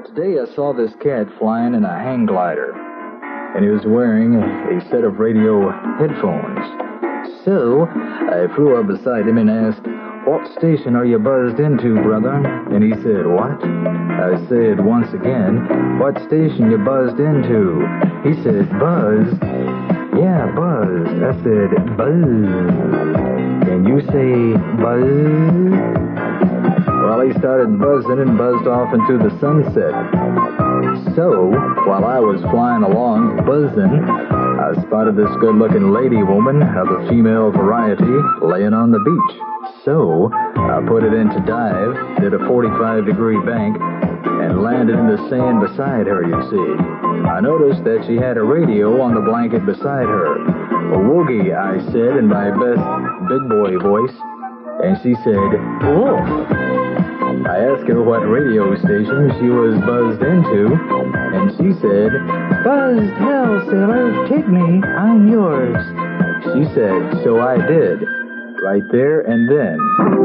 Today I saw this cat flying in a hang glider, and he was wearing a set of radio headphones. So I flew up beside him and asked, "What station are you buzzed into, brother?" And he said, "What?" I said once again, "What station you buzzed into?" He said, "Buzz?" "Yeah, buzz." I said, "Buzz." "Can you say buzz?" Well, he started buzzing and buzzed off into the sunset. So, while I was flying along, buzzing, I spotted this good-looking lady woman of the female variety laying on the beach. So, I put it into dive, did a 45-degree bank, and landed in the sand beside her, you see. I noticed that she had a radio on the blanket beside her. "Woogie," I said in my best big boy voice, and she said, "Woof." I asked her what radio station she was buzzed into, and she said, "Buzzed hell, sailor, take me, I'm yours." She said, so I did, right there and then.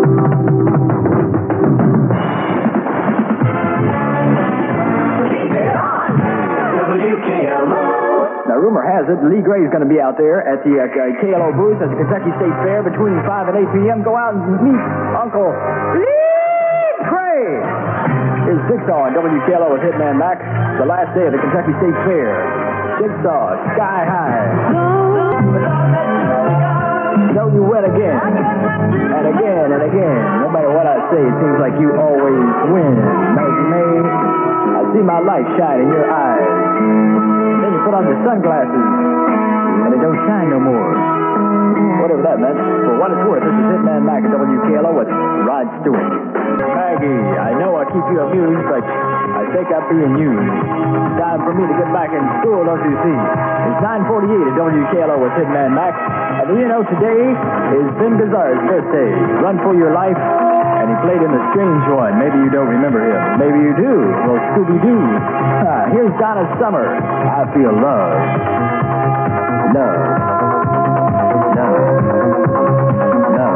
Now, rumor has it, Lee Gray's going to be out there at the KLO booth at the Kentucky State Fair between 5 and 8 p.m. Go out and meet Uncle Lee Gray. Here's Jigsaw on WKLO with Hitman Mac. The last day of the Kentucky State Fair. Jigsaw, sky high. So you win again. And again and again. No matter what I say, it seems like you always win. Maggie May, I see my light shine in your eyes. Then you put on your sunglasses, and they don't shine no more. Whatever that meant. For what it's worth, this is Hitman Mac at WKLO with Rod Stewart. Maggie, I know I keep you amused, but I think I'm being used. It's time for me to get back in school, don't you see? It's 9:48 at WKLO with Hitman Mac. And do you know today is Ben Gazzar's birthday? Run for your life. And he played in The Strange One. Maybe you don't remember him. Maybe you do. Well, Scooby-Doo. Here's Donna Summer. I feel love. Love. Love. Love.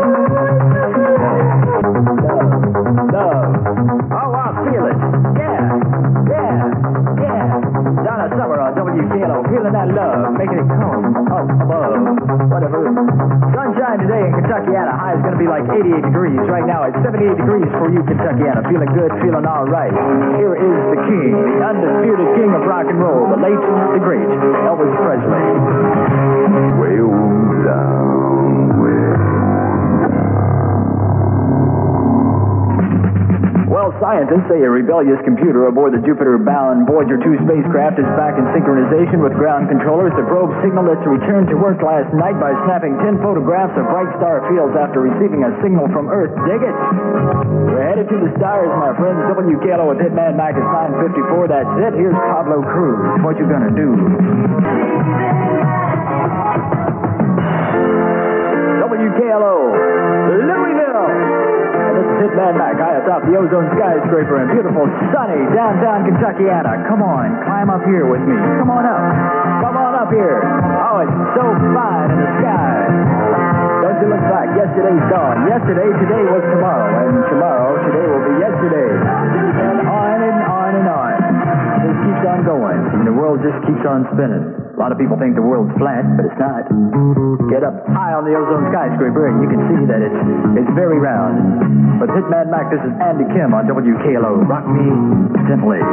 Love. Love. Oh, I feel it. Yeah. Yeah. Yeah. Donna Summer on WKLO. Feeling that love. Making it come up above. Whatever. Sunshine today in Kentuckiana. High is going to be like 88 degrees. Right now it's 78 degrees for you, Kentuckiana. Feeling good, feeling all right. Here is the king, the undisputed king of rock and roll, the late, the great, Elvis Presley. Way down, way. Well, scientists say a rebellious computer aboard the Jupiter-bound Voyager 2 spacecraft is back in synchronization with ground controllers. The probe signaled it to return to work last night by snapping 10 photographs of bright star fields after receiving a signal from Earth. Dig it? We're headed to the stars, my friends. WKLO with Hitman Mac at 9:54. That's it. Here's Pablo Cruz. What you gonna do? WKLO, Louisville. This is Hitman Mac, high atop the ozone skyscraper in beautiful, sunny downtown Kentuckiana. Come on, climb up here with me. Come on up. Come on up here. Oh, it's so fine in the sky. Don't you look back? Yesterday's gone. Yesterday, today was tomorrow. And tomorrow, today will be yesterday. And on and on and on. It keeps on going. And the world just keeps on spinning. A lot of people think the world's flat, but it's not. Get up high on the ozone skyscraper, and you can see that it's very round. But Hitman Mac, this is Andy Kim on WKLO. Rock me gently.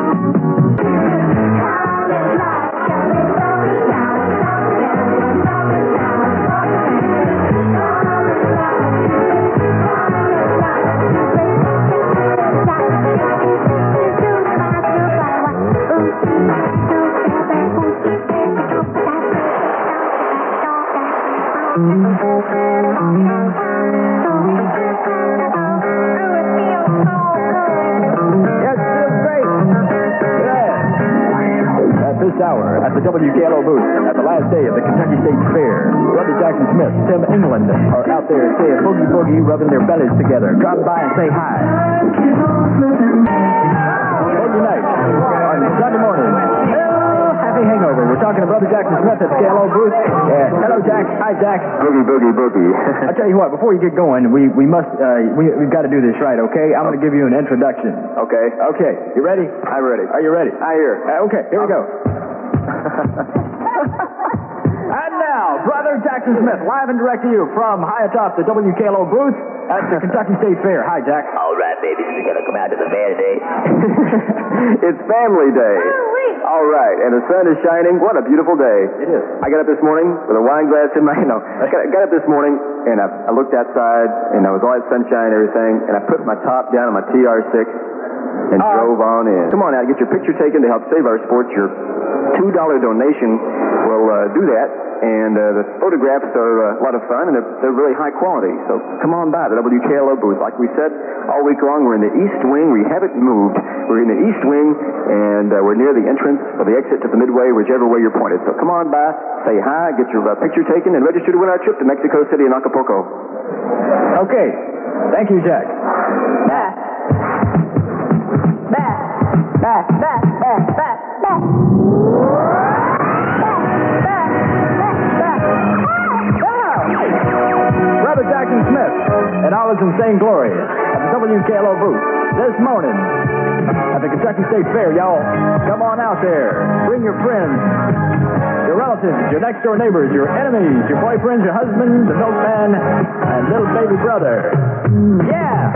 Hour at the WKLO booth at the last day of the Kentucky State Fair. Brother Jackson Smith, Tim England are out there saying boogie boogie, rubbing their bellies together. Drop by and say hi. Boogie night on Sunday morning. Happy hangover. We're talking talking to Brother Jackson Smith at the KLO booth. Hello, Jack. Hi, Jack. Boogie, boogie, boogie. I'll tell you what, before you get going, we've got to do this right, okay? I'm going to give you an introduction. Okay. Okay, you ready? I'm ready. Are you ready? I hear. Okay, here we go. And now, Brother Jackson Smith, live and direct to you from high atop the WKLO booth at the Kentucky State Fair. Hi, Jack. All right, baby, you're going to come out to the fair today? It's family day. All right, and the sun is shining. What a beautiful day. It is. I got up this morning with a wine glass in my hand. I got up this morning, and I looked outside, and there was all that sunshine and everything, and I put my top down on my TR6 and drove on in. Come on out, get your picture taken to help save our sports. Your $2 donation will do that, and the photographs are a lot of fun, and they're really high quality. So come on by the WKLO booth. Like we said all week long, we're in the East Wing. We haven't moved. We're in the East Wing, and we're near the entrance or the exit to the Midway, whichever way you're pointed. So come on by, say hi, get your picture taken, and register to win our trip to Mexico City and Acapulco. Okay. Thank you, Jack. Brother Jackson Smith in all his insane glory at the WKLO booth this morning at the Kentucky State Fair, y'all. Come on out there. Bring your friends, your relatives, your next door neighbors, your enemies, your boyfriends, your husband, the milkman, and little baby brother. Yeah.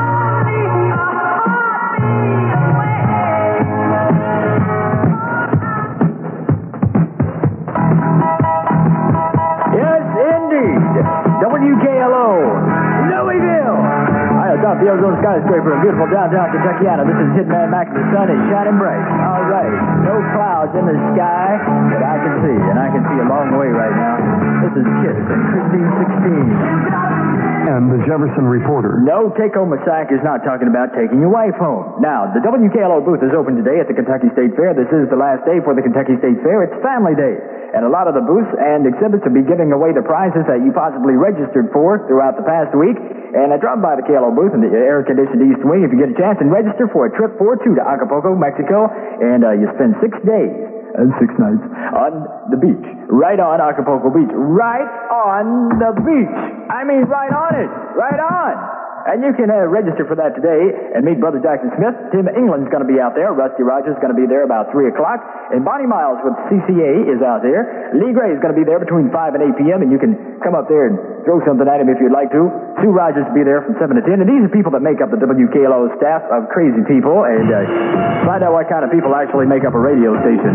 Yes, indeed. WKLO, Louisville. I atop the ozone skyscraper in beautiful downtown Kentuckiana. This is Hitman Mac. The sun is shining bright. All right. No clouds in the sky that I can see, and I can see a long way right now. This is Kiss and Christine 16. And the Jefferson Reporter. No, Take Home a Sack is not talking about taking your wife home. Now, the WKLO booth is open today at the Kentucky State Fair. This is the last day for the Kentucky State Fair. It's Family Day. And a lot of the booths and exhibits will be giving away the prizes that you possibly registered for throughout the past week. And I dropped by the KLO booth in the air-conditioned East Wing if you get a chance and register for a trip for two to Acapulco, Mexico. And you spend 6 days and 6 nights on the beach. Right on Acapulco Beach. Right on the beach. I mean, right on it. Right on. And you can register for that today and meet Brother Jackson Smith. Tim England's going to be out there. Rusty Rogers is going to be there about 3 o'clock. And Bonnie Miles with CCA is out there. Lee Gray is going to be there between 5 and 8 p.m. And you can come up there and throw something at him if you'd like to. Sue Rogers will be there from 7 to 10. And these are people that make up the WKLO staff of crazy people. And find out what kind of people actually make up a radio station.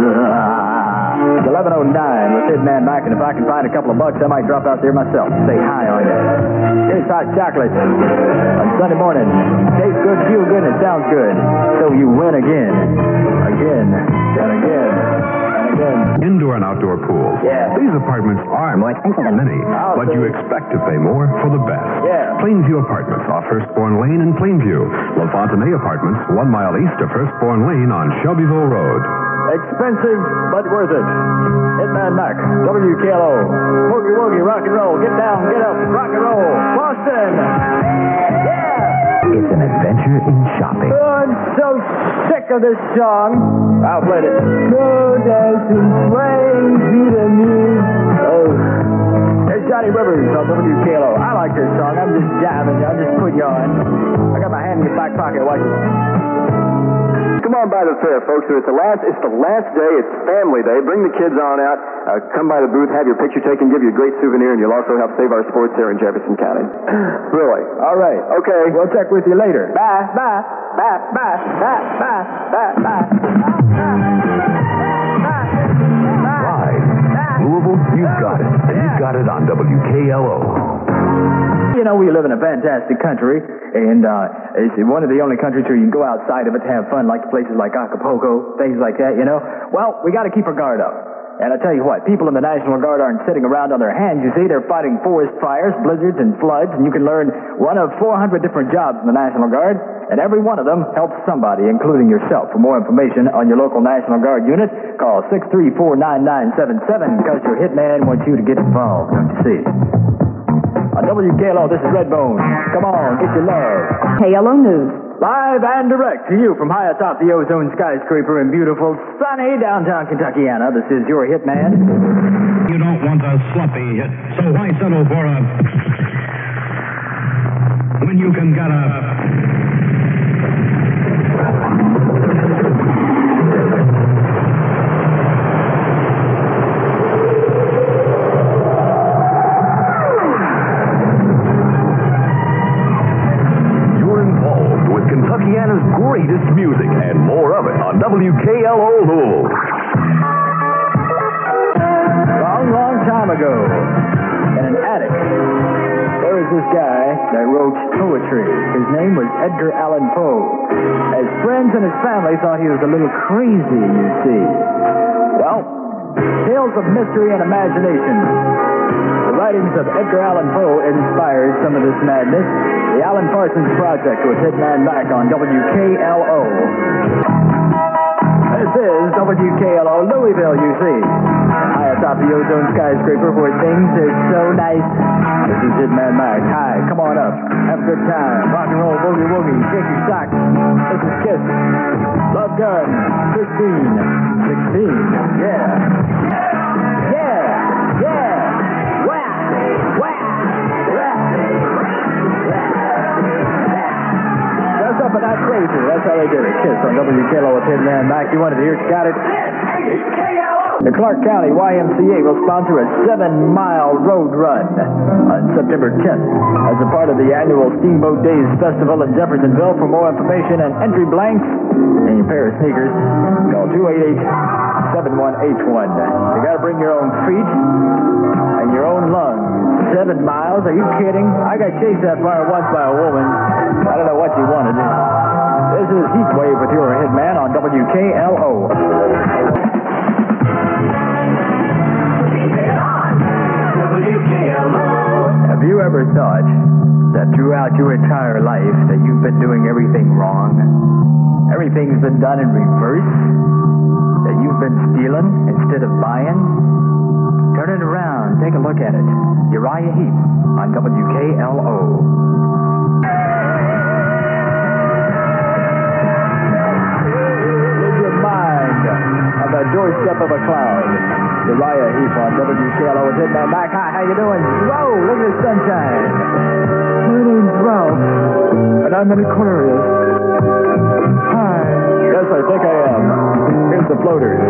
It's 11:09 with Hitman Mac, and if I can find a couple of bucks, I might drop out there myself and say hi on you. Here's hot chocolate on Sunday morning. Tastes good, feels good, and it sounds good. So you win again. Again, and again, and again. Indoor and outdoor pools. Yeah. These apartments are more expensive than many, but you expect to pay more for the best. Yeah. Plainview Apartments off Firstborn Lane in Plainview. La Fontenay Apartments, 1 mile east of Firstborn Lane on Shelbyville Road. Expensive, but worth it. Hitman Mac, WKLO. Woogie woogie, rock and roll. Get down, get up, rock and roll. Boston. Yeah. It's an adventure in shopping. Oh, I'm so sick of this song. I'll play it. No dancing, swaying to the music. Oh. There's Johnny Rivers on WKLO. I like this song. I'm just jamming you. I'm just putting you on. I got my hand in your back pocket. Watch it. Come on by the fair, folks. It's the last day. It's Family Day. Bring the kids on out. Come by the booth, have your picture taken, give you a great souvenir, and you'll also help save our sports here in Jefferson County. Really? All right. Okay. We'll check with you later. Bye. Bye. Bye. Bye. Bye. Bye. Bye. Bye. Live. Louisville, you've got it. And you've got it on WKLO. You know, we live in a fantastic country, and it's one of the only countries where you can go outside of it to have fun, like places like Acapulco, things like that, you know. Well, we got to keep our guard up. And I tell you what, people in the National Guard aren't sitting around on their hands. You see, they're fighting forest fires, blizzards, and floods, and you can learn one of 400 different jobs in the National Guard, and every one of them helps somebody, including yourself. For more information on your local National Guard unit, call 634-9977, because your hitman wants you to get involved, don't you see? On WKLO, this is Redbone. Come on, get your love. KLO News. Live and direct to you from high atop the ozone skyscraper in beautiful, sunny downtown Kentuckiana. This is your Hitman. You don't want a sloppy hit, so why settle for a... when you can get a... Kentuckiana's greatest music and more of it on WKLO Louisville. Long time ago, in an attic, there was this guy that wrote poetry. His name was Edgar Allan Poe. His friends and his family thought he was a little crazy, you see. Well, tales of mystery and imagination. The writings of Edgar Allan Poe inspired some of this madness. The Alan Parsons Project with Hitman Mac on WKLO. This is WKLO Louisville, you see. High atop the ozone skyscraper where things are so nice. This is Hitman Mac. Hi, come on up. Have a good time. Rock and roll, boogie woogie, shake your socks. This is Kiss. Love Gun. 16. Yeah. But not crazy. That's how they did it. Kiss on WKLO with Hitman Mac. You wanted to hear it? Got it? The Clark County YMCA will sponsor a 7-mile road run on September 10th as a part of the annual Steamboat Days Festival in Jeffersonville. For more information and entry blanks and a pair of sneakers, call 288-7181. You got to bring your own feet and your own lungs. 7 miles? Are you kidding? I got chased that far once by a woman. I don't know what she wanted. This is Heatwave with your Hitman on WKLO. Have you ever thought that throughout your entire life that you've been doing everything wrong? Everything's been done in reverse? That you've been stealing instead of buying? Turn it around. Take a look at it. Uriah Heep on WKLO. Lose your mind on the doorstep of a cloud. Uriah Heep on WKLO with Hitman Mac. Hi, how you doing? Whoa, look at the sunshine. My name's Ralph, and I'm an Aquarius. Hi. Yes, I think I am. Here's the floaters.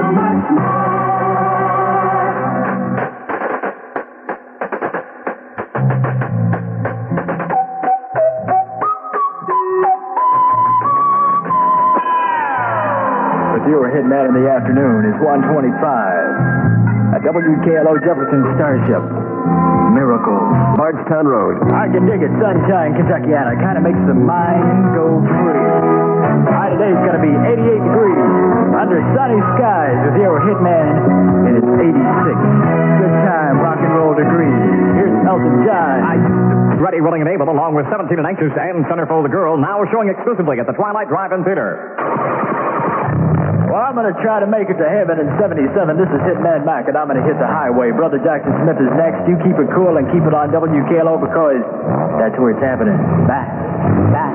Your Hitman in the afternoon is 125 at WKLO Jefferson Starship. Miracles. Bardstown Road. I can dig it. Sunshine, Kentuckiana. Kind of makes the mind go free. High today's going to be 88 degrees under sunny skies with your Hitman, and it's 86. Good time, rock and roll degrees. Here's Elton John. Ready, willing, and able, along with 17 and anxious and Centerfold the Girl, now showing exclusively at the Twilight Drive-In Theater. Well, I'm going to try to make it to heaven in 77. This is Hitman Mac, and I'm going to hit the highway. Brother Jackson Smith is next. You keep it cool and keep it on WKLO because that's where it's happening. Bye. Bye.